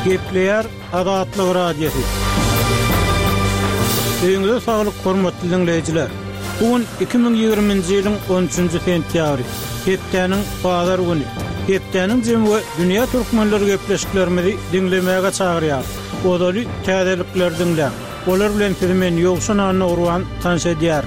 Gepleyer Adatlyk Radiosu. Öňüňizde saglyk hormatly dinleyijiler. Bugün 2020-nji ýylyň 13-nji sentýabry. Hepdeniň bazar güni. Hepdeniň jemgy dünýä türkmenleri gepleşiklerimizi dinlemäge çagyrýar. Odaly täzelikler dinlän. Olar bilen men ýogşan urwan tanış edýär.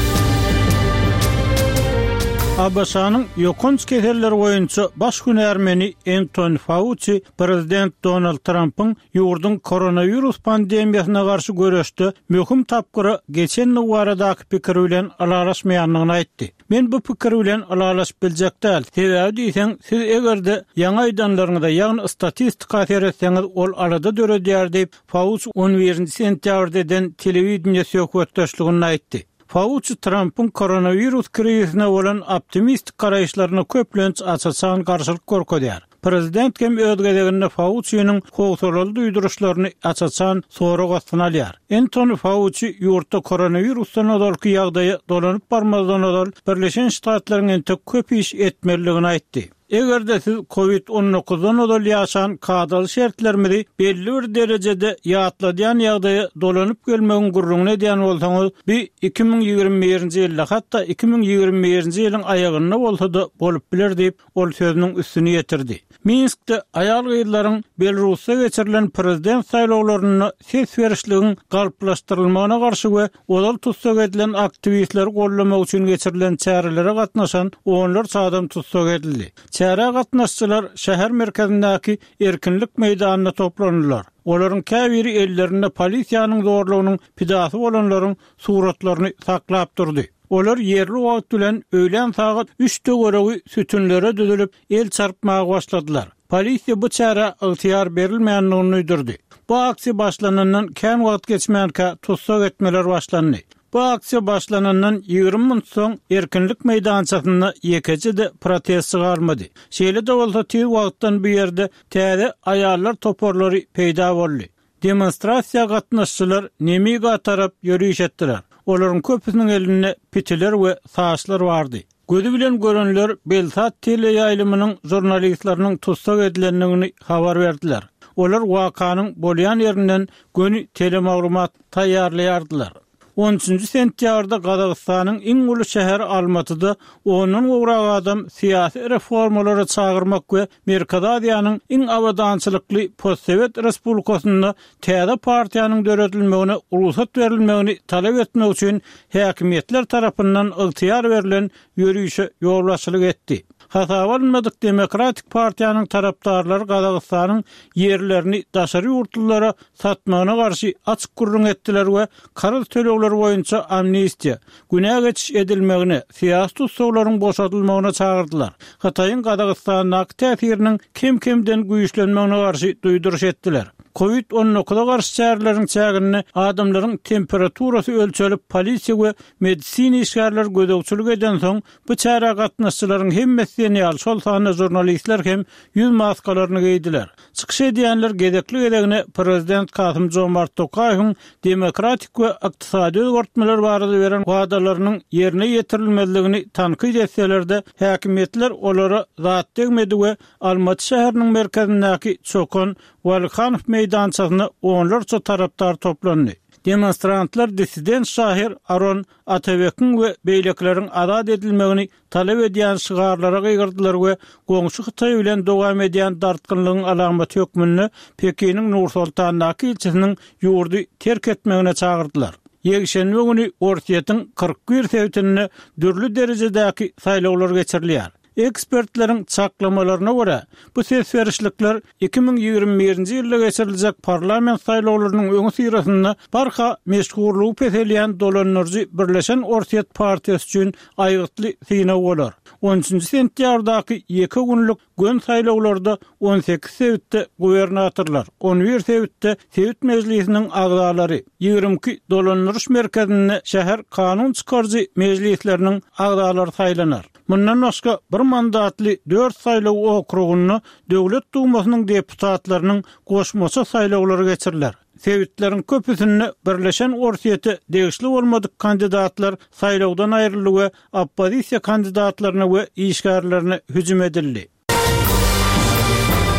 Abasanyň ýokunç keseller goýunça baş hünärmeni Anthony Fauci prezident Donald Trump'ın ýurdun koronavirus pandemiýasyna garşy görüşde möhüm tapgyry geçen ýyllardaky pikir bilen alalaşmaýanlygyny aýtdy. Men bu pikir bilen alalaşyp biljek däl. Sebäbi diýsen, siz egerde ýaňy aýdanlaryňyzda ýagny statistika ýeretseňiz ol arada döredýär diýip Fauci 11-nji sentýabrdan telewizioniýa söhbetdeşligini aýtdy. Fauci Trump'ın koronavirus krizine olan optimistik garaýşlaryna köplenç açaçan garşylyk görkezýär. Prezident hem ödgedeginde Fauci'nin howsalaly duýduruşlaryny açaçan sorak ostuna alýar. Anthony Fauci ýurtda koronavirusdan öňki ýagdaýy dolanyp barmazdan öňki Birleşen Ştatlaryň ente köp iş etmeligini aýtdy. Egerde siz COVID-19'dan öňki ýaşan kadaly şertlerimizi belli bir derejede ýatladýan ýagdaýy dolanyp gelmegi gurrungyna diýen bolsaňyz, bir 2021-nji ýylda hatda 2021-nji ýylyň aýagyna bolsa-da bolup biler diýip ol sözüniň üstüne ýetirdi. Minskde aýal gyýlaryň Belarusda geçirilen prezident saýlawlaryny ses berişligiň galplaşdyrylmagyna garşy we olal tutsak edilen aktivistler gollamak üçin geçirilen çärelere gatnaşan onlarca adam tutsak edildi. Çäre gatnaşçylar şäher merkezindäki erkinlik meýdanyna toplandylar. Olaryň käbiri ellerinde polisiýanyň zorlugynyň pidasy bolanlaryň suratlaryny saklap durdy. Olar yerli wagt bilen öýlen saat 3-de göregi sütünlere düzülüp el çarpmaga başladylar. Polisiýa bu çäre ygtyýar berilmeýändigini öýdürdi. Bu aksiýa başlanandan kän wagt geçmänkä tutsak etmeler başlandy. Bu aksiýa başlanandan 20 minut soň erkinlik meýdançasyna ýekejide protest çygarmady. Şeýle de bolsa tüý wagtdan bu ýerde täze aýallar toporlary peýda boldy. Demonstrasiýa gatnaşçylar nemiga tarap ýürüýüş etdiler. Olaryň köpüsiniň elinde pitiler we saçlar bardy. Gözi bilen görenler Belsat teleýaýlymynyň jurnalistlarynyň tutsak edilendigini habar berdiler. Olar wakanyň bolýan ýerinden göni telemaglumat taýýarlaýardylar. 13-nji sentýabrda Gazagystanyň iň uly şäheri Almatyda onuň ugrag adam syýasy reformalary çagyrmak we Merkez Aziýanyň iň awadançylykly Postsovet Respublikasyna täze partiýanyň döredilmegine ruhsat berilmegini talap etmek üçin häkimetler tarapyndan ygtyýar berilen ýürüýüşe ýolbaşçylyk etdi. Hasabalmadyk Demokratik Partiýanyň tarapdarlary Gazagystanyň ýerlerini daşary ýurtlylara satmagyna garşy açyk gurrun etdiler we karız tölegler boýunça amnestiýa, günä geçiş edilmegine, syýasy tutsaklaryň boşadylmagyna çagyrdylar. Hataýyň Gazagystanyň täsiriniň kim-kimden güýçlenmegine garşy duýduruş etdiler. COVID-19'a garşy çäreleriň çägini adamlaryň temperaturasy ölçülip polisiýa we medisina işgärler gödөгçülük eden soň bu çäre gatnaşçylaryň hemmesini ýal şol sany jurnalistler hem ýüz maskalaryny giydiler. Çykyş edýänler gedekli gedegine prezident Kasym Jomart Tokaýewiň demokratik we ykdysady özgertmeler barada beren wagdalarynyň ýerine ýetirilmezligini tanqid etseler-de häkimetler olara zat degmedi we Almaty şäheriniň merkezindäki Çokon Walkhanov meýdançasyna onlarça taraptar toplandy. Demonstrantlar dissident şahir Aron Atabekiň we beýlekleriň azad edilmegini talap edýän şygarlara gygyrdylar we goňşy Hytaý bilen dowam edýän dartgynlygyň alamaty hökmüni Pekiniň Nur-Sultandaky ilçesiniň ýurdy terk etmegine çagyrdylar. Ýegşenbe güni Orsiýetyň 41 sewtini dürli derejedäki saýlawlar geçirilýär. Ekspertlerin çaklamalarına göre bu ses verişlikler 2021-nji ýylda geçiriljek parlament saýlawlarynyň öňü syrasynda barha meşgullygy peselýän dolanyrjy Birleşen Orsiýet Partiýasy üçin aýgytly synaw bolar. 13-nji sentýabrdaky 2 günlük gün saýlawlarda 18 sewitde gubernatorlar, 11 sewitde Sewit Mejlisiniň agdalary, 22 dolanyrş merkezinde şäher kanun çykarjy mejlisleriniň agdalary saýlanar. Mundan başga bir mandatly 4 saýlaw okrugyny Döwlet Dumasynyň deputatlarynyň goşmasy saýlawlary geçiriler. Sewitleriň köpüsini Birleşen Orsiýete degişli bolmadyk kandidatlar saýlawdan aýryldy we oppozisiýa kandidatlaryna we işgärlerine hüjüm edildi.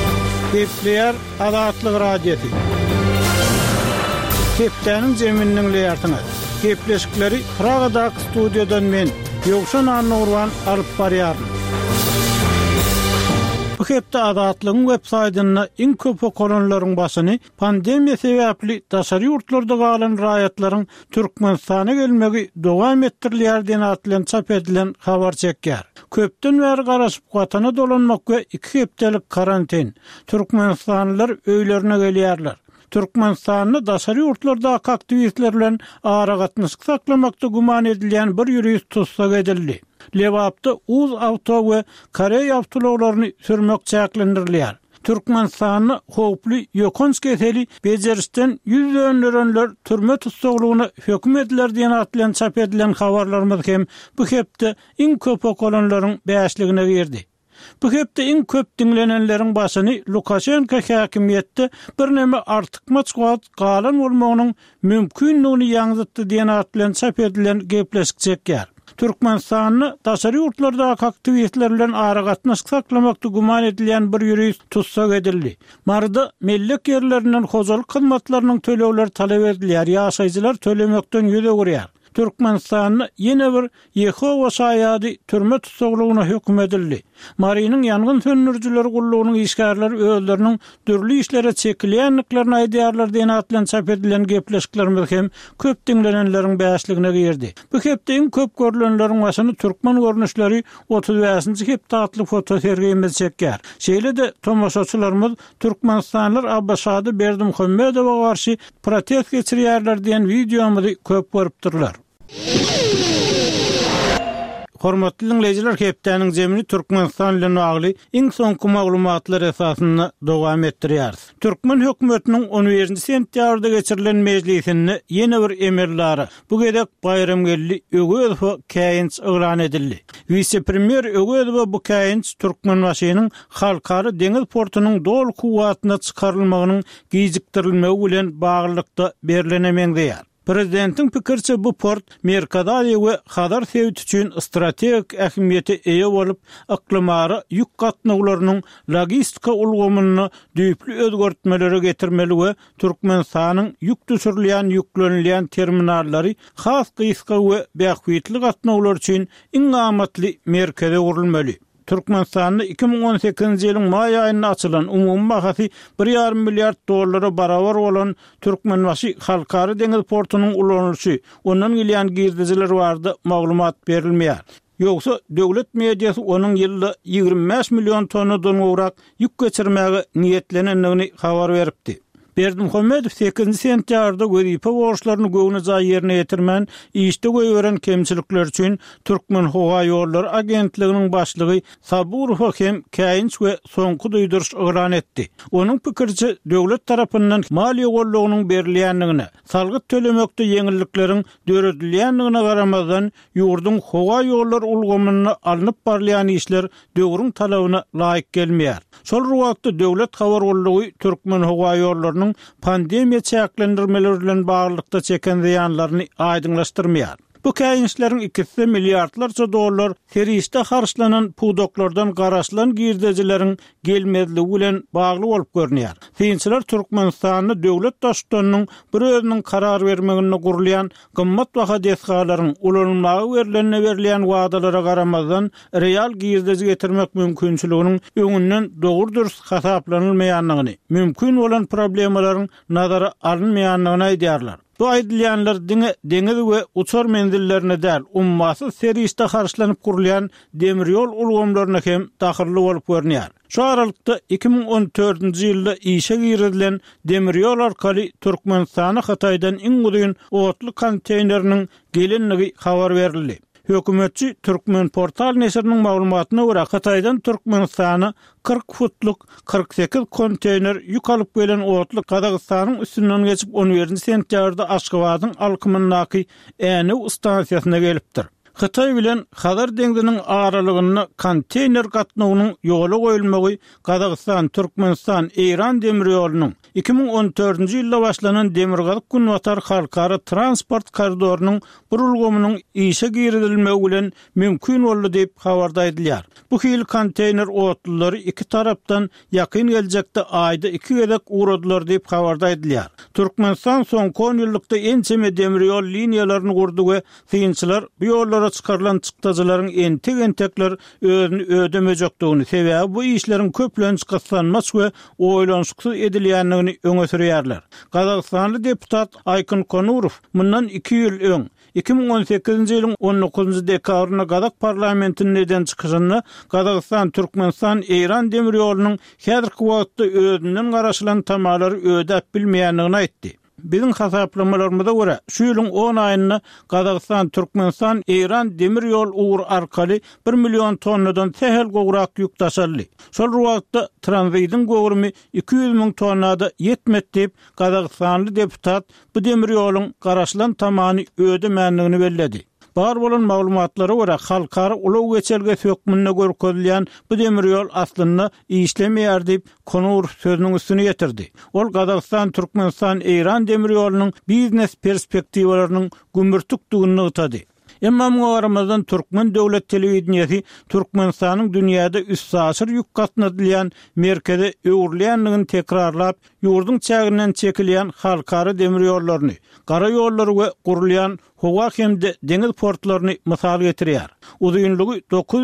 Kepler Azatlyk radiosu. Keplerin zemininin leyartına. Kepleşikleri Praga'daki stüdyodan men Yoksan Anurvan alıp barýaryn. Bu hepde Azatlygyň web-saytyna iň köp okunanlaryň basyny pandemiýa sebäpli daşary ýurtlarda galan raýatlaryň Türkmenistana gelmegi dowam etdirilýär diýen atlan çap edilen habar çekýär. Köpden bäri garaşyp watana dolanmak we 2 hepdelik karantin. Türkmenistanlylar öýlerine gelýärler. Türkmenistanyň daşary ýurtlarda aktivistler bilen ara gatnaşyk saklamakda guman edilýän bir ýürüýüş tutsak edildi. Lewapda uz awto we Koreýa awtolawlaryny sürmek çäklendirilýär. Türkmenistanyň howply ýokons keseli bejerişden ýüzlönlerenler türme tutsaglygyna hökm ediler diýen atlan çap edilen habarlarymyz hem bu hepde iň köp okulanlaryň bäşligine girdi. Bu hepde iň köp dinlenenleriň başyny Lukashenko häkimiýetde bir näme artykma çygat galan bolmagynyň mümkinligini ýaňytdy diýen atlan çap edilen gepleşik çekýär. Türkmenistanyň daşary ýurtlarda aktivistler bilen ara gatnaşyk saklamakda guman edilýän bir ýürüýüş tutsak edildi. Marda mellek ýerlerinden hojalyk hyzmatlarynyň tölegleri talap edilýär, ýaşaýjylar tölemekden ýüze gurýar. Türkmenistanyň ýene bir Yehova şaýady türme tutsaglygyna hökm edildi. Marynyň ýangyn söndürjileri gullugynyň işgärleri özleriniň dürli işlere çekilýänliklerini aýdýarlar diýen atlan çap edilen gepleşiklerimiz hem köp dinlenenleriň bäşligine girdi. Bu hepde iň köp görülenleriň başyny türkmen görnüşleri 35-nji hepde atly foto sergimiz çekýär. Şeýle de tomoşaçylarymyz Türkmenistanlylar Abbaşady Berdimuhammedowa garşy protest geçirýärler diýen videomuzy köp görüpdirler. Hormatly dinleyijiler, hepdeniň zemini Türkmenistan bilen bagly iň soňky maglumatlar esasyna dowam etdirýär. Türkmen hökümetiniň 11-nji sentýabrda geçirilen mejlisinde ýene bir emirlary bu gedek bayramgelli Ögözow käýinç elan edildi. Vice-premier Ögözow bu käýinç Türkmenbaşynyň halkary deňiz portunyň dol kuwatyna çykarylmagynyň gijikdirilmegi bilen baglykda berilenemeýär. Prezidentiň pikirçe bu port Merkadaly we Hadar sewit üçin strategik ähmiýete eýe bolup, yklimary ýük gatnaglarynyň logistika ulgamyny düýpli özgertmelere getirmeli we Türkmenistanyň ýük düşürilýän ýüklenilýän terminallary has gyska we bähwitli gatnaglar üçin iň gamatly merkeze gurulmaly. Türkmenistanyň 2018-nji ýylyň may aýynda açylan umumy bahasy $1,5 milyard barabar bolan Türkmenbaşy halkary deňiz portunyň ulanýyşy, ondan gelýän girdijiler bardy maglumat berilmeýär. Ýogsa döwlet mediýasy onuň ýylda 25 milyon tonnadan gowrak ýük geçirmäge niýetlenendigini habar beripdi. Berdimuhammedow 8-nji sentýarda wezipä borçlaryny göwnüza ýerine ýetirmän işde göýüren kemçilikler üçin Türkmen Howa ýolları agentliginiň başlygy Saburow hem käýinç we soňky duýduruş elan etdi. Onuň pikirçe döwlet tarapyndan maliýe gollugynyň berilýändigine, salgyt tölemekde ýeňillikleriň döredilýändigine garamazdan ýurdun Howa ýolları ulgamyny alınıp barlayan işler döwrüň talabyna laýyk gelmeýär. Şol wagtda döwlet habar gollugy Türkmen Howa ýollarynyň pandemiýa çäklendirmeleri bilen baglykda çeken ziýanlaryny aýdyňlaşdyrmaýar. Bu käýinçleriň $2 milyardlarça dollar serişde harçlanan pudoklardan garaşlan girdejileriň gelmezligi bilen bagly bolup görnýär. Fiýinçiler Türkmenistanyň döwlet daşdanyň bir özüniň karar bermegine gurulýan gymmat baha desgalaryň ulanmagy berilýän wadalara garamazdan real girdeji getirmek mümkinçiliginiň öňünden dogry-dürüst hasaplanylmaýanlygyny, mümkin bolan problemalaryň nazara alınmaýanlygyny aýdýarlar. Bu aýdylýanlar deňiz we uçar menzillerine däl, ummasy serişde harçlanyp gurulýan demir ýol ulgamlaryna hem dahirli bolup görnýär. Şu aralykda 2014-nji ýylda işe girilen demir ýol arkaly Türkmenistana Hataýdan iň uzun otly konteyneriniň gelenligi habar berildi. Hökümetçi Türkmen portal neşriniň maglumatyna görä Hataýdan Türkmenistana 40 futluk 48 konteyner ýük alyp gelen otly Kazakstanyň üstünden geçip 11-nji sentýarda Aşgabatyň alkymyndaky Änew stansiýasyna gelipdir. Xitay bilen Hazar deňdiniň aralygyny konteyner gatnawynyň ýola goýulmagy Gazagystan, Türkmenistan, Eýran demir ýolunyň 2014-nji ýylda başlanan demirgalyk günwatar halkara transport koridorunyň burulgumynyň işe girilmegi bilen mümkin boldy diýip habarda edilýär. Bu hil konteyner otlary iki tarapdan ýakyn geljekde aýda 2 gezek uğradylar diýip habarda edilýär. Türkmenistan soňky 10 ýyllikda ençeme demir ýol liniýalaryny gurdy we synçylar bu ýollara çykarylan çykdajaryň entek-entekler özüni ödemejekdigini, sebäbi bu işleriň köplenç gaslanmas we oýlanşyksy edilýändigini öňe sürýärler. Gazagstanly deputat Aykyn Konurov mundan 2 ýyl öň 2018-nji ýylyň 19-njy dekabrynda Gazak parlamentiniň eden çykyşyny Gazagstan, Türkmenistan, Eýran demir ýolunyň häzirki wagtda özünden garaşylan tamalary ödäp bilmeýändigini aýtdy. Bizim hasaplamalarymyza görä şu ýylyň 10 aýyna Gazagstan, Türkmenistan, Eýran demir ýol ugur arkaly 1 million tonnadan tehel gowrak ýük taşaldy. Şol wagtda tranzitin gowrumy 200 000 tonnada ýetmedi diýip Gazagstanly deputat bu demir ýoluň garaşylan tamany ödemäändigini belledi. Bar bolan maglumatlara görä halkara ulaw geçelge sökmünde görkezilýän bu demir ýol aslynda işlemeýär diýip Konur sözüniň üstüne getirdi. Ol Gazagstan, Türkmenistan, Eýran demir ýolunyň biznes perspektiwalarynyň gümürtükdigini ýytady. Emma muharamazdan Türkmen döwlet telewizionyasy Türkmenistanyň dünýäde üst asyr ýük gatnadylýan merkeze öwrülýändigini tekrarlap, ýurdun çäginden çekilýän halkara demir ýollaryny, gara ýollary we gurulýan howa hemde deňiz portlaryny mysal getirýär. Uzunlygy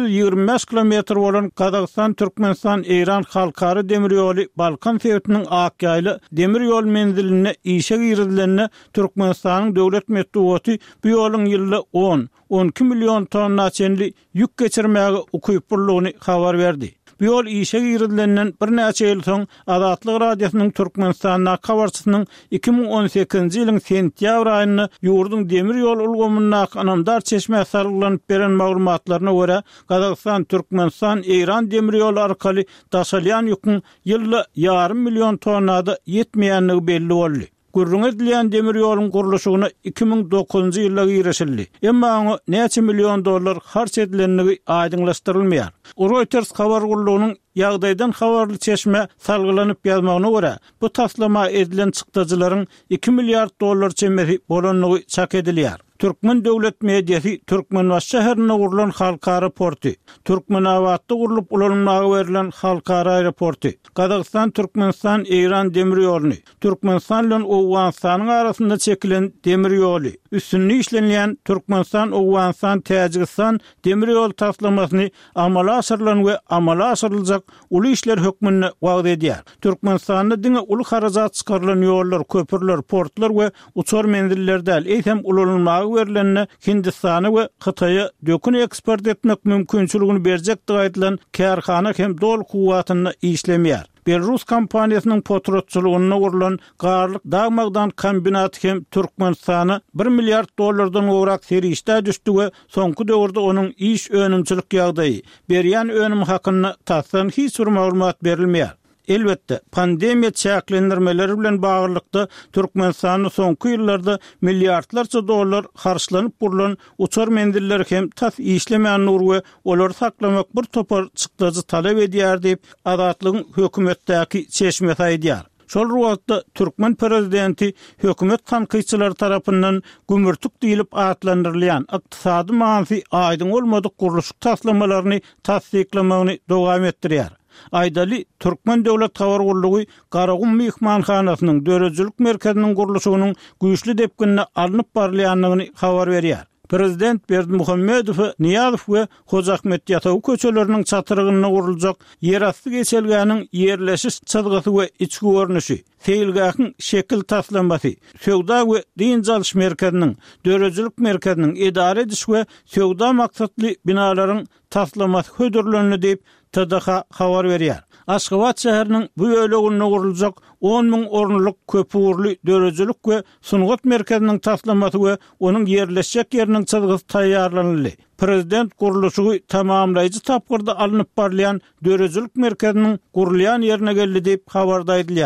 925 kilometr bolan Gazagstan, Türkmenistan, Eýran halkara demir ýoly Balkan sewtiniň akýaýly demir ýol menziline işe girilýänine Türkmenistanyň döwlet medeniýeti bu ýoluň ýylda 10-12 million tonna çenli ýük geçirmäge ukypurlygyny habar berdi. Bu ýol işe girilenden bir näçe ýyl soň Azatlyk radiosynyň Türkmenistanyň habarçysynyň 2018-nji ýylyň sentýabr aýyny ýurdun demir ýol ulgamyna anamdar çeşme sarylanyp beren maglumatlaryna görä Gazagstan, Türkmenistan, Eýran demir ýol arkaly taşalýan ýükün ýylda 5,5 million tonnada ýetmeýändigi belli boldy. Gurrun edilýän demir ýoluň gurulşygyna 2009-njy ýylda girişildi. Emma oňa näçe million dollar harç edilenligi aýdyňlaşdyrylmaýar. Reuters habar gurulunyň ýagdaýdan habarly çeşme salgylanyp ýazmagyna görä, bu taslama edilen çykdajaryň 2 milliard dollar çemeri bolanlygy çak edilýär. Türkmen döwlet mediýasy Türkmenbaş şäherine gurulan halkara porty, Türkmenawatda gurulup ulanmagy berilen halkara aeroporty, Gazagstan, Türkmenistan, Eýran demir ýoluny, Türkmenistan bilen Owganstanyň arasynda çekilen demir ýoly, üstünli işlenýän Türkmenistan, Owganstan, Täjikistan demir ýol taslamasyny amala aşyrylan we amala aşyryljak uly işler hökmüne wagt edýär. Türkmenistanda diňe uly harajat çykarylan ýollar, köpürler, portlar we uçar menzillerde eýsem ulanmagy verilenine Hindistany we Hytaýa dökün eksport etmek mümkinçiligini berjekdi aýdylan kärhana hem dol kuwatyny işlemeýär. Belarus kompaniýasynyň potrotçylygyna gurulan garlyk dagmagdan kombinat hem Türkmenistany 1 milliard dollardan gowrak serişde düşdi we soňky döwürde onuň iş önümçilik ýagdaýy berýän önüm hakyna tasan hiç bir maglumat berilmeýär. Elbette pandemiýa çäklendirmeleri bilen baglykda Türkmenistanyň soňky ýyllarda milliardlarça dollar harçlanyp burulan uçar mendiller hem tas işlemeýän nur we olary saklamak bir topar çykdajy talep edýär diýip Azatlygyň hökümetdäki çeşme aýdýar. Şol wagtda Türkmen prezidenti hökümet tanqyçylary tarapyndan gümürtük diýilip atlandyrylýan ykdysady mansy aýdyň bolmadyk guruluş taslamalaryny tasdiklamagyny dowam etdirýär. Aýdaly Türkmen döwlet habar gurulugy Garagum mehmanhanasynyň dörejilik merkeziniň gurulşynyň güýçli depkinine alınıp barylýanlygyny habar berýär. Prezident Berdimuhammedow, Niýazow we Hojahmet ýataw köçeleriniň çatyrygyna guruljak ýerasty geçelgäniň ýerleşiş çadgasy we içki görnüşi, feýilgäkiň şekil taslamasy, söwda we din jalyş merkeziniň, dörejilik merkeziniň edare ediş we söwda maksatly binalaryň taslamasy hödürlenli diýip TDH habar berýär. Aşgabat şäheriniň bu ýölegine guruljak 10 000 ornuluk köpürli dörejilik we sungat merkeziniň taslamasy we onuň ýerleşjek ýeriniň çadgasy taýýarlanly. Prezident guruluşy tamamlaýjy tapgyrda alınıp barylýan dörejilik merkeziniň gurulýan ýerine geldi diýip habarda edilýär.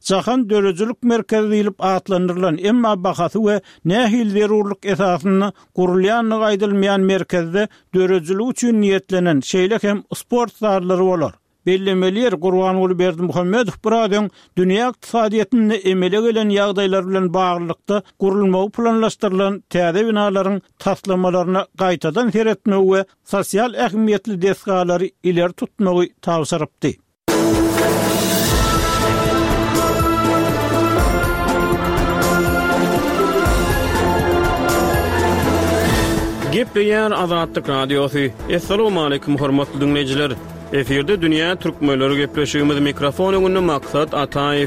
Jahan Dörejülük merkezi diýilip atlandyrylan emma bahasy we nähil zerurluk esasyny gurulýan gaýdylmaýan merkezde dörejülük üçin niýetlenen şeýle hem sport zalary bolar. Bellemeler Gurbanuly Berdimuhammedow buradan dünýä ykdysadyýatyny emele gelen ýagdaýlar bilen baglykda gurulmagy planlaşdyrylan täze binalaryň taslamalaryna gaýtadan seretmegi we sosial ähmiýetli desgalary ileri tutmagy tawsirypdy. Gepleýär Azatlyk Radiosu. Assalamu alaykum hormatly dinleýijiler. Eferde dünýä türkmenleri gepleşigimiz mikrofon öňünde Maksat Ataýew.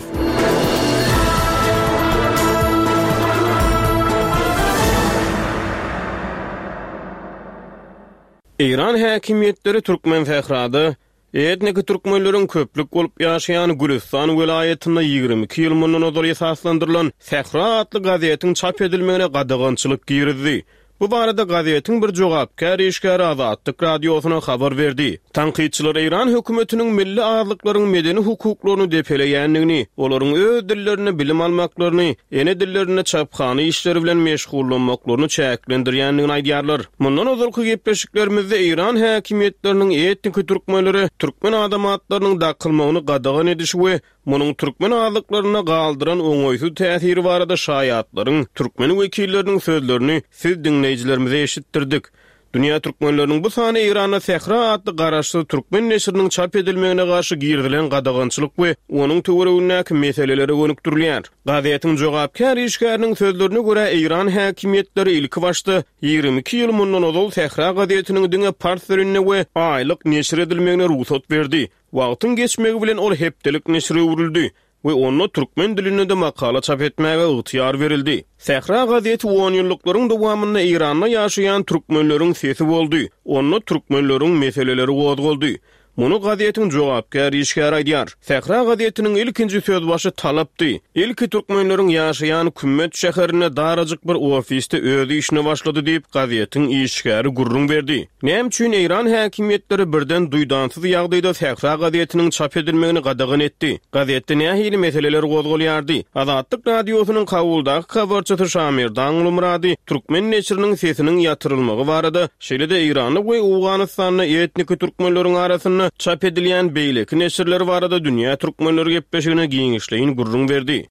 İran häkimiýetleri türkmen fehrady, etniki türkmenleriň köplük bolup ýaşaýan Gülistan welaýetinde 22 ýyl mundan ozal esaslandyrylan Sehra adly gazetin çap edilmegine gadagynçylyk girdi. Bu barada gazetin bir jogapkar işgäri Azatlyk Radiosyna habar berdi. Tanqidçiler İran hökümetiniň milli azlyklaryň medeni hukuklaryny depeleýändigini, olaryň öz dillerini bilim almaklaryny, ene dillerini çapxana işleri bilen meşgullanmaklaryny çäklendirýändigini aýdýarlar. Mundan ozalky gepleşiklerimizde İran häkimiýetleriniň etnik türkmenleri türkmen adamatlarynyň daqylmagyny gadagan edişi we munyň türkmen azlyklaryna galdyran oňoýsuz täsiri barada şaýatlaryň türkmen wekilleriniň sözlerini siz dinleyijilerimize eşittirdik. Dünya türkmenlerinin bu sany İran'a Sehra adlı garaşlı türkmen neşrinin çap edilmegine karşı girdilen gadagançylyk we onun töweregindäki meseleleri gönükdirilýär. Gazetin jogapkar işgäriniň sözlerine görä İran häkimiýetleri ilki başda 22 ýyl mundan ozal Sehra gazetiniň diňe partnerine we aýlyk neşr edilmegine ruhsat berdi. Wagtyň geçmegi bilen ol hepdelik neşre urildi we onu türkmen dilinde de makala çap etmäge ygtyýar berildi. Sehra gazeti 10 ýyllyklyň dowamynda Iranda ýaşaýan türkmenleriň sesi boldy. Onu türkmenleriň meseleleri gozgoldy. Muny gazetin jogapkar işgäri aýdýar. Sehra gazetiniň ilkinji sözbaşy talapdy. İlki türkmenleriň ýaşaýan Kümmet şäherine darajyk bir ofisde öz işini başlady diýip gazetin işgäri gurrun berdi. Näme üçin İran häkimiýetleri birden duýdansyz ýagdaýda Sehra gazetiniň çap edilmegini gadagan etdi. Gazetde nähili meseleler gozgolýardy. Azatlyk Radiosynyň kabuldaky habarçysy Şamir Danglumrady türkmen neşriniň sesiniň ýatyrylmagy barada şeýle-de Irany we Awganystanyň etnik türkmenleriň arasyna çap edilýän beýleki neşirleri barada dünýä türkmenleri gepleşigine giňişleýin gurrun berdi.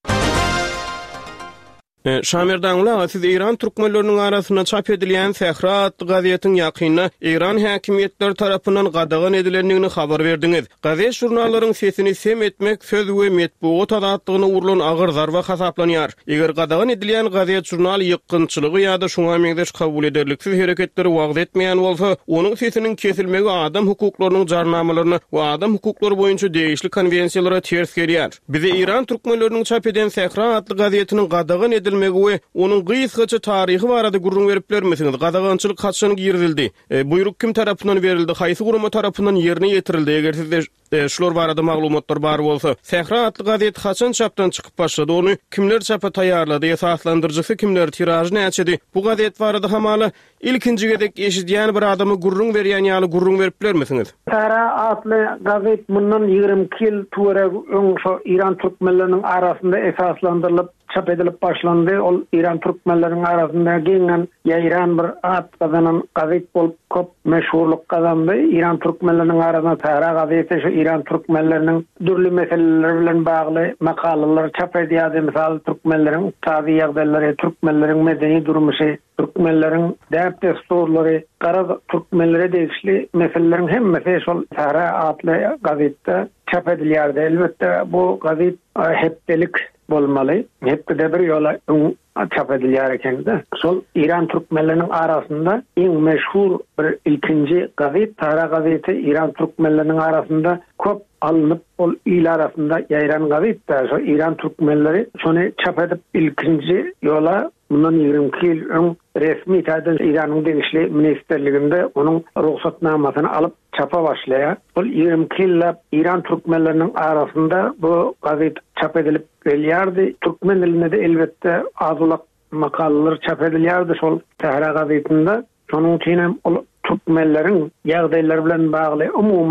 Şamirdan siz İran türkmenlerinin arasına çap edilýän Sehra adlı gazetin ýakyna İran häkimiýetleri tarapyndan gadagan edilendigini habar berdiňiz. Gazet jurnallaryň sesini sem etmek söz we metbuat azatlygyna urulan agyr zarba hasaplanýar. Eger gadagan edilýän gazet jurnal ýykynçylygy ýa-da şoňa meňdeş kabul ederliksiz hereketleri wagt etmeýän bolsa, onuň sesiniň kesilmegi adam hukuklarynyň jarnamalaryna we adam hukuklary boýunça degişli konwensiýalara ters gelýär. Bize İran türkmenleriniň çap eden Sehra adly gazetiniň gadagan we onun gysgaça taryhy barada gurrun beripler misiniz? Gadagançylyk kaçany girdildi. Buyruk kim tarapyndan berildi? Haýsy gurama tarapyndan ýerine ýetirildi? Eger sizde şular barada maglumatlar bar bolsa, Sehra adly gazet kaçan çapdan çykyp başlady? Onu kimler çapa taýýarlady? Esaslandyrjysy kimler? Tirajy näçedi? Bu gazet barada hamaly ilkinji gedek eşidýän bir adamy gurrun berýän ýaly gurrun beripler misiniz? Sehra adly gazet mundan 22 ýyl töwereg İran türkmenleriniň arasynda esaslandyrylyp çap edilip başlandy. Ol İran türkmenleriniň arasynda giňen ýaýran bir at kazanan gazet bolup köp meşhurluk kazandy. İran türkmenleriniň arasynda Sehra gazeti şu İran türkmenleriniň dürli meseleler bilen bagly makalalar çap edýärdi. Misal türkmenleriň tabi ýagdaýlary, türkmenleriň medeni durmuşy, türkmenleriň däp desturlary, gara türkmenlere degişli meselelerin hemmesi şol Sehra adly gazetde çap edilýärdi. Elbetde bu gazet hepdelik bolmaly. Hepde bir ýola çap edilýär ekende. Şol İran türkmenleriniň arasynda iň meşhur bir ilkinji gazet, Sehra gazeti İran türkmenleriniň arasynda köp alınıp ol il arasynda ýaýran gazetde. Şol İran türkmenleri şonu çap edip ilkinji ýola bundan 22 ýyl öň resmi taýda İranyň degişli ministerliginde onun ruhsatnamasyny alıp çapa başlaýar. Bul 22 ýyllap İran türkmenleriniň arasynda bu gazet çap edilip gelýärdi. Türkmen dilinde de elbetde azulak makalalar çap edilýärdi şol Sehra gazetinde. Şonuň üçin hem türkmenleriň ýagdaýlary bilen bagly umumyň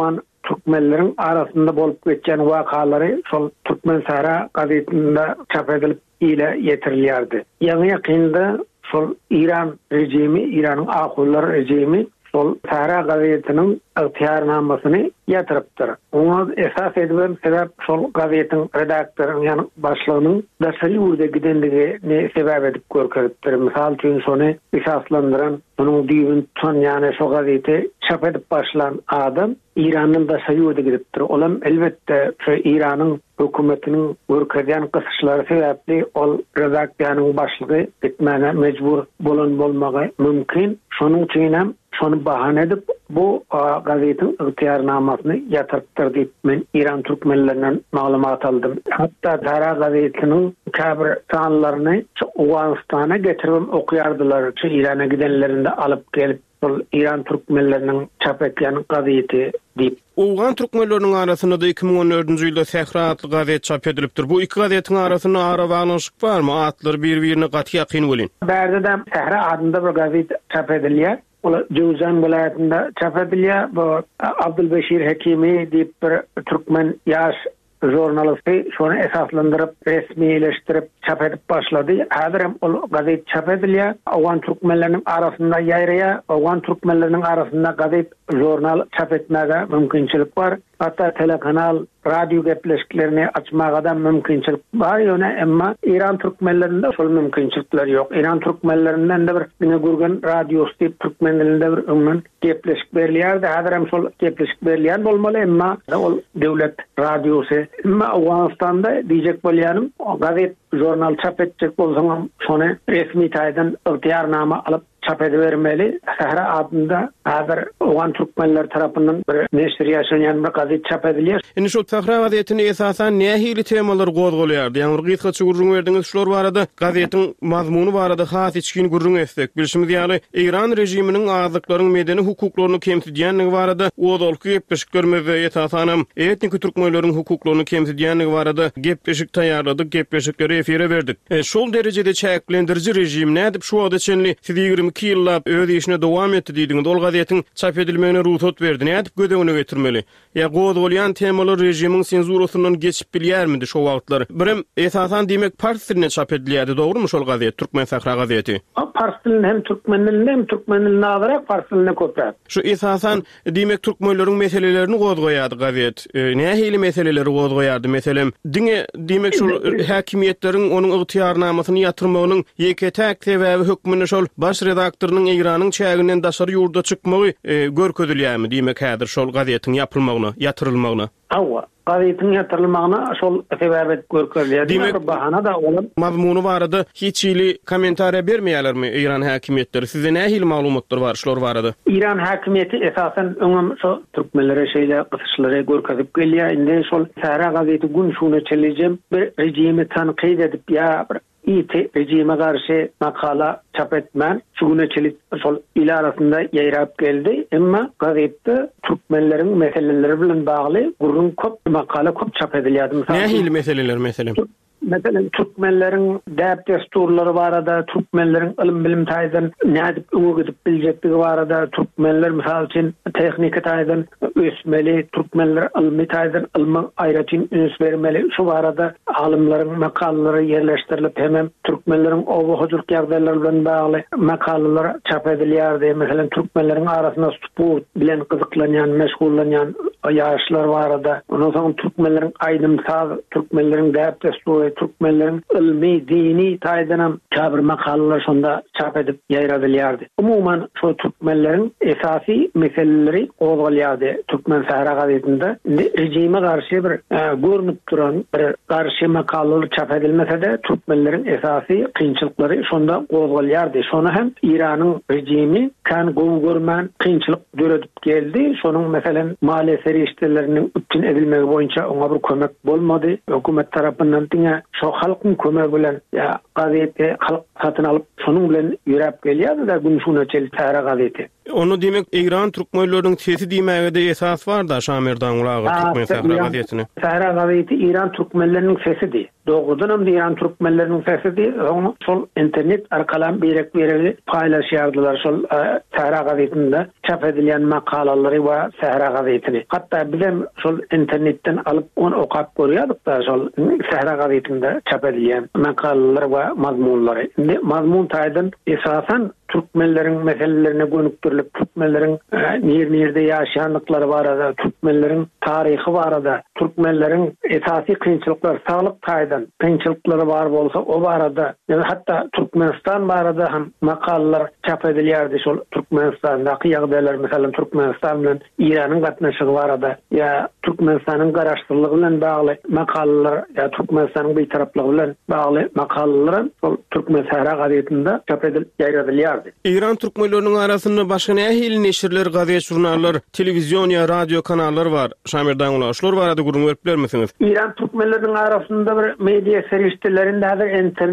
Türkmenlerin arasında bolup geçen wakalary şol Türkmen Sahara gazetinde çap edilip ile yetirilýärdi. Ýa-ni ýakynda şol İran rejimi, Iranyň ahullar rejimi şol Sahara gazetiniň ygtyarnamasyny ýatyrypdyr. Oňa esas edilen sebäp şol gazetiň redaktorynyň ýani başlygynyň daşary ýurda gidendigini sebäp edip görkezipdir. Misal üçin şonu esaslandyran, onuň diýibin tutan ýani şol gazeti çap edip başlan adam İranyň daşary ýurda gidipdir. Olam elbetde şu İranyň hökümetiniň görkezýän gysyşlary sebäpli ol redaktorynyň başlygy gitmäne mejbur bolmagy mümkin. Şonuň üçin hem şonu bahane edip bu gazetin ygtyarnamasyny ýatyrypdyr diýip men İran türkmenlerinden maglumat aldım. Hatta Sahara gazetiniň käbir sanlaryny Awganistana getirip okuýardylar. Şu Irana gidenlerinde alıp gelip İran türkmenlerinin çap etýän gazeti diýip. Awgan türkmenleriniň arasynda da 2014-nji ýylda Sahra adly gazet çap edilipdir. Bu iki gazetiň arasynda ara baglanşyk barmy? Atlar bir-birine gaty ýakyn bolýan. Bärdede Sahra adında bir gazet çap edilýär. Ola Jowzan vilayetinde çap edilýär. Bu Abdulbeşir Hekimi diýip bir türkmen ýaş jurnalisti şonu esaslandyryp resmileşdirip çap edip başlady. Häzir hem ol gazet çap edilýär. Awgan türkmenleriniň arasynda ýaýraya, awgan türkmenleriniň arasynda gazet jurnal çap etmäge mümkinçilik bar. Hatta telekanal, radyo gepleşiklerini açmaga da mümkinçilik var ýöne, emma İran türkmenlerinde şol mümkinçilikler ýok. İran türkmenlerinden de bir diňe gurgan radio stip türkmenlerinde bir öňden gepleşik berilýärdi. Häzir hem şol gepleşik berilýän bolmaly, emma ol döwlet radiosy. Emma Awganistanda diýjek bolýanym, gazet jurnal çap etjek bolsaň şonu resmi taýdan ygtyarnama alyp çap edibermeli. Sahra adında häzir Awgan türkmenler tarapyndan bir neşir ýaşanýan bir gazet çap edilýär. Indi şu Sahra gazetini esasan nähili temalar gozgolýardy? Ýani bir gysgaça gurrun berdiňiz şular barada, gazetiň mazmuny barada has içkin gurrun etsek. Bilşimiz ýaly İran rejiminiň azlyklaryň medeni hukuklaryny kemsidýänligi barada ozalky gepleşik görmeze esasanam etnik türkmenleriň hukuklaryny kemsidýänligi barada gepleşik taýýarladyk, gepleşikleri efire berdik. Şol derejede çäklendiriji rejim nädip şu wagta çenli 22 ýyllap öz işine dowam etdi diýdiňiz. Ol gazetiň çap edilmegine ruhsat berdi. Nädip gödegine getirmeli? Ýa gozgolýan temalar rejimiň senzurasyndan geçip bilýärmidi şu wagtlar? Birem esasan diýmek fars diline çap edilýärdi, dogrymy şol gazet, Türkmen Sahra gazeti? Fars dilini hem Türkmen dilini hem Türkmen dilini alarak fars diline köprä. Şu esasan diýmek türkmenleriň meselelerini gozgoýardy gazet. Nähili meseleleri gozgoýardy? Meselem, diňe şu häkimiýetleriň onuň ygtyarnamasyny ýatyrmagynyň ýeketäk sebäbi hökmüne şol baş redaktorynyň Iranyň çäginden daşary ýurda çykmagy görkezilýärmi diýmek häzir şol gazetiň ýapylmagyna, ýatyrylmagyna? Awwa, gazetiň ýatyrylmagyna şol sebäbi görkezilýär. Diýmek bahana da olan mazmuny barada hiç ýyly kommentariýa bermeýärlermi İran häkimiýetleri? Size nähili maglumatlar bar şolar barada? İran häkimiýeti esasen öňem şu türkmenlere şeýle gysyşlary görkezip gelýär. Indi şol Sahra gazeti gün şuna çelijem bir rejimi tanqid edip ýa bir rejime karşı makala çap etmen, şuguna çelik şol il arasında yayrap geldi. Emma gazette Türkmenlerin meseleleri bilen bagly gurrun köp makala köp çap edilýärdi. Nähili meseleler meselem? Mesela Türkmenlerin däp desturlary barada, Türkmenlerin ilim bilim taýdan nädip öňe gidip biljekligi barada, Türkmenler misal üçin tehnika taýdan ösmeli, Türkmenler ilmi taýdan ilmi aýratyn üns bermeli. Şu barada alimlaryň makalary yerleşdirilip hem Türkmenlerin owa hojurk ýagdaýlary bilen bagly makalalar çap edilýärdi. Mesela Türkmenlerin arasynda sport bilen gyzyklanýan, meşgullanýan ýaşlar barada. Ondan soň Türkmenlerin aýdymsal, Türkmenlerin däp desturlary, Türkmenlerin ilmi, dini taýdanam käbir makalalar şonda çap edip ýaýradylýardy. Umuman şu Türkmenlerin esasy meseleleri gozgolýardy. Türkmen Sahra gazetinde rejime garşy bir görnüp duran bir garşy makalalar çap edilmese de Türkmenlerin esasy kynçylyklary şonda gozgolýardy. Şonu hem Iranyň rejimi kan görmän kynçylyk göredip geldi. Şonuň meselen mali serişdeleriniň üptin edilmegi boýunça oňa bir kömek bolmady. Hökümet tarapyndan diňe şu halkyň kömegi bilen ýa gazeti halk satyn alyp şonuň bilen ýürep gelýärdi da gün şuna çel Sahra gazeti. Onu demek İran türkmenläriniň sesi diýmäge esas bar da Şamerdan ulagy türkmen Sahra gazetini. Sahra gazeti İran türkmenläriniň sesidir. Doğrudan hem İran türkmenläriniň sesidir. Onu sol internet arkalan berek paylaşýardylar sol Sahra gazetinde çap edilen makalary we Sahra gazetini. Hatta bizem sol internetten alıp onu okap görýärdik da sol Sahra gazetinde çap edilen makalalar we mazmunlary. Mazmun taýdan esasan Türkmenlerin meselelerine gönükdürilip, Türkmenlerin nirde yaşayanlıkları barada, Türkmenlerin tarihi barada, Türkmenlerin esasi kıyınçılıklar, sağlık taydan kıyınçılıkları var bolsa o barada, yani hatta Türkmenistan barada hem makalalar çap edilýärdi şol Türkmenistan'daki ýagdaýlar, mesela Türkmenistan bilen İran'ın gatnaşygy barada, ya Türkmenistan'ın garaşdyrlygy bilen bagly makalalar, ya Türkmenistan'ın beýtaraplygy bilen bagly makalalar şol Türkmen Sahra gazetinde çap edilýärdi. İran türkmenläriniň arasynda başga nähili neşirler, gazet, jurnallar, telewizion ýa radio kanallar bar. Şamerdan ulaşlar barada gurun berip bermesiňiz? İran türkmenläriniň arasynda bir media serişlerinde häzir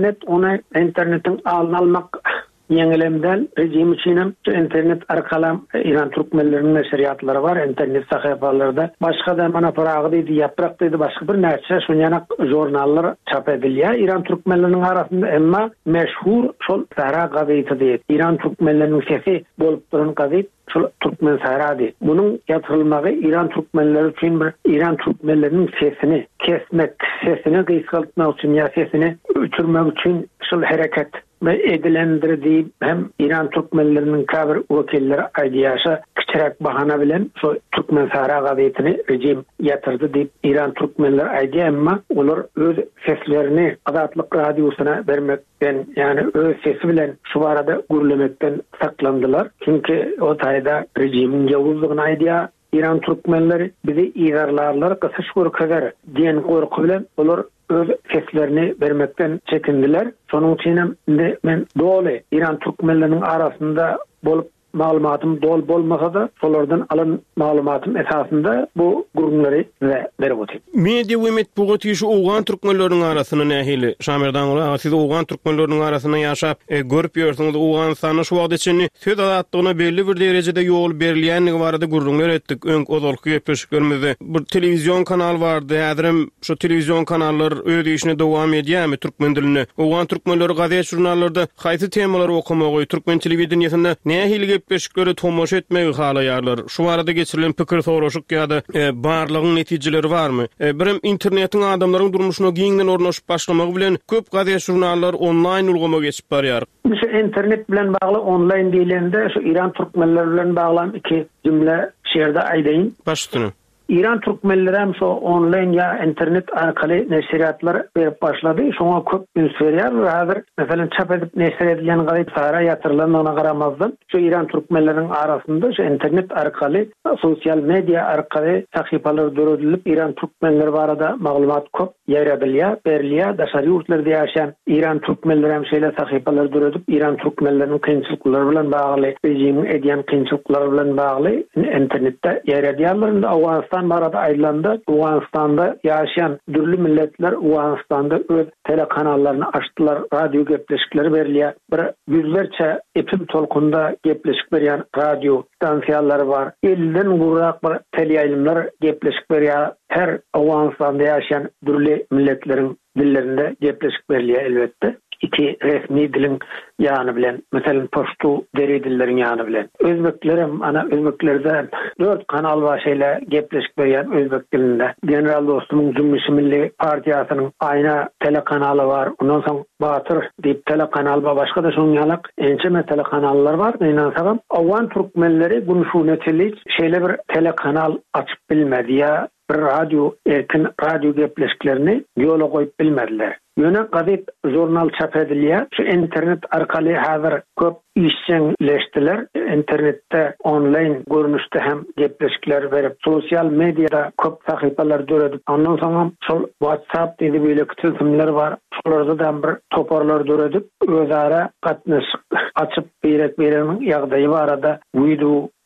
internetin alyny almak ýeňilemden rejim üçin internet arkaly İran türkmenläriniň neşriýatlary bar, internet sahypalarynda. Başga da mana Praga diýdi, Ýaprak diýdi, başga bir näçe şonyanak jurnallar çap edilýär. İran türkmenläriniň arasynda emma meşhur şol Sahra gazeti diýip, İran türkmenläriniň sesi bolup duran gazet şol Türkmen Sahra'dy. Bunyň ýatyrylmagy İran türkmenleri üçin bir İran türkmenleriniň sesini kesmek, sesini gysgaltmak üçin ýa sesini öçürmek üçin şol hereket ve edilendirdi hem İran türkmenlerinin kabir vekilleri aýdýaşa kiçirek bahana bilen şu Türkmen Sahra gazetini rejim yatırdı diýip İran türkmenleri aýdýar, emma olar öz seslerini Azatlyk radiosuna bermekden, yani öz sesi bilen şu barada gürlemekden saklandılar. Çünkü o taýda rejimin ýawuzlygyny aýdýar. İran türkmenleri bizi iýarlarlar, gysyş görkezler diýen gorky bilen olar öz seslerini vermekten çekindiler. Sonun için men dole İran türkmenlerinin arasında bolup malumatım dol bolmasa da solardan alan malumatım esasında bu gurunları ve berboty. Media we metbugaty şu Owgan türkmenläriniň arasyna nähili? Şamerdan ula siz Owgan türkmenläriniň arasyna ýaşap görüp ýörsiňiz, Owgan sany şu wagt içinde söz azatlygyna belli bir derejede ýol berilýänligi barada gurunlar etdik. Öň ozalky ýepeşiklerimizde bir telewizion kanal bardy. Häzirim şu telewizion kanallar öz işine dowam edýärmi türkmen dilini? Owgan türkmenleri gazet jurnallarda haýsy temalary okumagy, türkmen telewizionyasynda nähili beşikleri tomoş etmegi halaýarlar. Şu barada geçirilen pikir soraşyk ýa-da barlygyň netijeleri barmy? Birim internetiň adamlaryň durmuşyna giňden ornaşyp başlamagy bilen köp gazet jurnallar online ulgama geçip barýar. Şu internet bilen bagly online diýilende şu İran türkmenleri bilen baglan iki cümle şerde aýdaýyn. Başlygyny. İran türkmenleri hem şu online ya internet arkaly neşriýatlar berip başlady. Şoňa köp ünsverýär. Häzir mesela çap edip neşr edilen gazet Sahra ýatyrylanyna garamazdan şu İran türkmenleriniň arasynda şu internet arkaly, sosial media arkaly sahypalar döredilip İran türkmenleri barada maglumat köp ýaradylýar, berilýär. Daşary ýurtlarda ýaşaýan İran türkmenleri hem şeýle sahypalar döredip İran türkmenleriniň kynçylyklary bilen bagly, rejimiň edýän kynçylyklary bilen bagly internetde ýaradýarlar. Awganistan barada aýlanda, Awganistanda ýaşaýan dürli milletler Awganistanda öz telekanallarını açdylar, radio gepleşikleri berilýär. Bir yüzlerçe FM tolkunda gepleşik berýän radio stansiýalary bar. 50den gurrak bir teleýaýlymlar gepleşik berýär. Her Awganistanda ýaşaýan dürli milletleriň dillerinde gepleşik berilýär elbetde. İki resmi dilin ýany bilen, mesela poştu deri dilleriň ýany bilen. Özbeklerim, ana özbeklerde 4 kanal başyla gepleşip berýän özbek dilinde. General dostumyň Cumhuriyet Milli Partiýasynyň aýna telekanaly bar. Ondan soň Batyr diýip telekanal we başga da şoňalyk ençe telekanallar bar. Meňensagam Awgan türkmenleri bunu şu netelik şeýle bir telekanal açyp bilmedi, bir radio, erkin radio gepleşiklerini ýola goýup bilmediler. Ýöne gazet, jurnal çap edilýär. Şu internet arkaly häzir köp işçileşdiler. İnternetde online görnüşde hem gepleşikler berip, sosial mediada köp sahypalar döredip, ondan soň şol WhatsApp diýip böyle kütülsimler bar. Şolarda da bir toparlar döredip, özara gatnaşyk açyp berek bereniň ýagdaýy barada video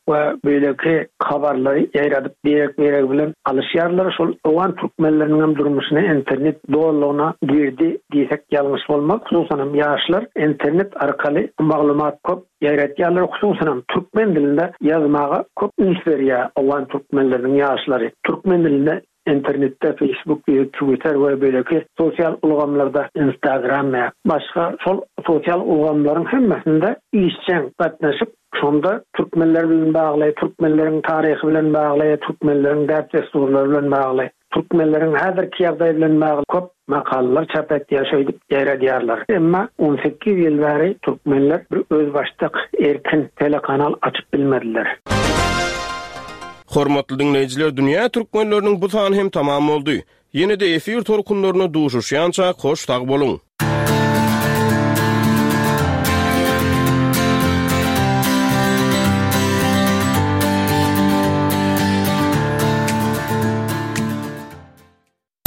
we böyleki habarları yayradyp berek bilen alışýarlar. Şol owan türkmenleriniň hem durmuşyna internet doğruluğuna girdi diýsek ýalňyş bolmaz. Hususan ýaşlar internet arkaly maglumat köp ýaýratýarlar. Hususan türkmen dilinde ýazmaga köp üns berýär owan türkmenleriniň ýaşlary. Türkmen dilinde internette Facebook, Twitter ve böyleki sosyal ulgamlarda Instagram ve başka sosyal ulgamların hemmesinde işçen katnaşıp şonda Türkmenler bilen bagly, Türkmenlerin tarihi bilen bagly, Türkmenlerin dert desturları bilen bagly, Türkmenlerin häzirki ýagdaý bilen bagly köp makallalar çap etýär, ýaýradýarlar. Emma 18 ýyl bäri Türkmenler bir öz başlyk erkin telekanal açyp bilmediler. Hormatly dinleyijiler, dünýä türkmenleriniň bu sany hem tamam boldy. Ýene-de efir torkunlaryna duşuşýança hoş tag boluň.